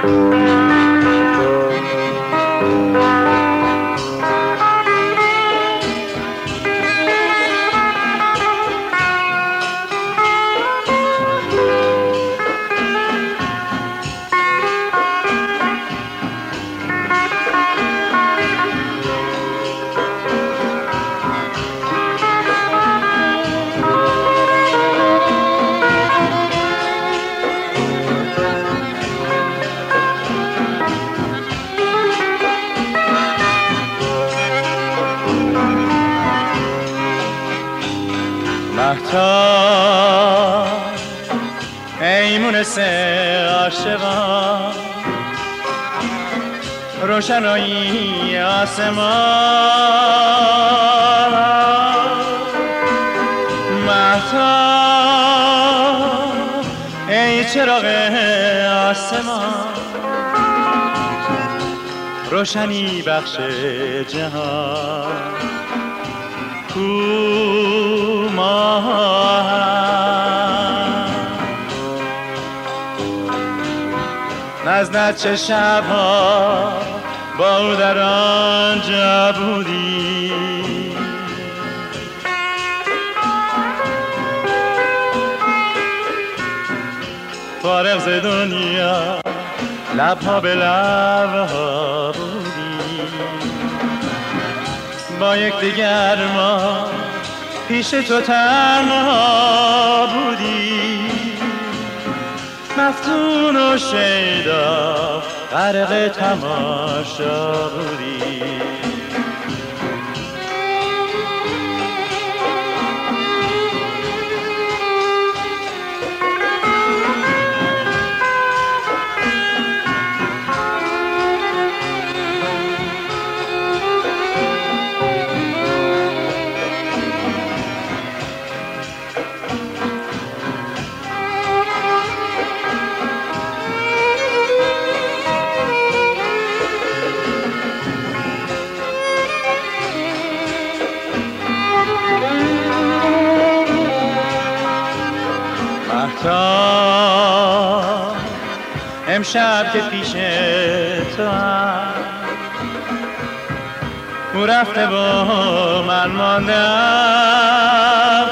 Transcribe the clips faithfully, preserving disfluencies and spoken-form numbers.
مهتاب ای مونس عاشقان، روشنایی آسمان. مهتاب ای چراغ آسمان، روشنی بخش جهان. کو نزدت چه شبها با او در آنجا بودی، فارغ ز دنیا لبها به لبها بودی. با یکدیگر ما پیش تو تنها بودی، مفتون و شیدا غرق تماشا بودی. مهتاب امشب که پیش تو هم او رفته و من ماندم،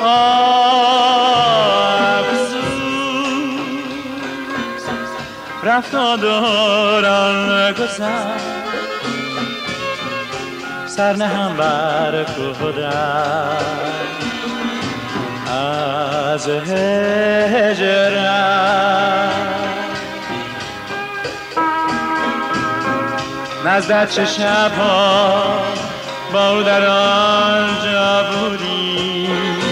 افسوس رفت و دوران گذشت، سر نهم بر خودم از هجرت. نزدت چه شبها با او در آنجا بودی،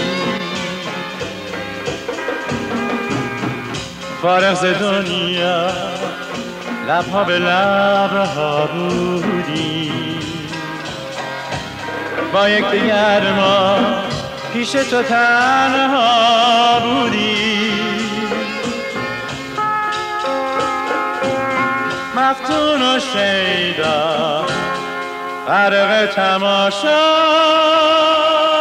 فارغ ز دنیا لبها به لبها بودی. با یکدیگر ما پیش تو تنها بودی، مفتون و شیدا غرق تماشا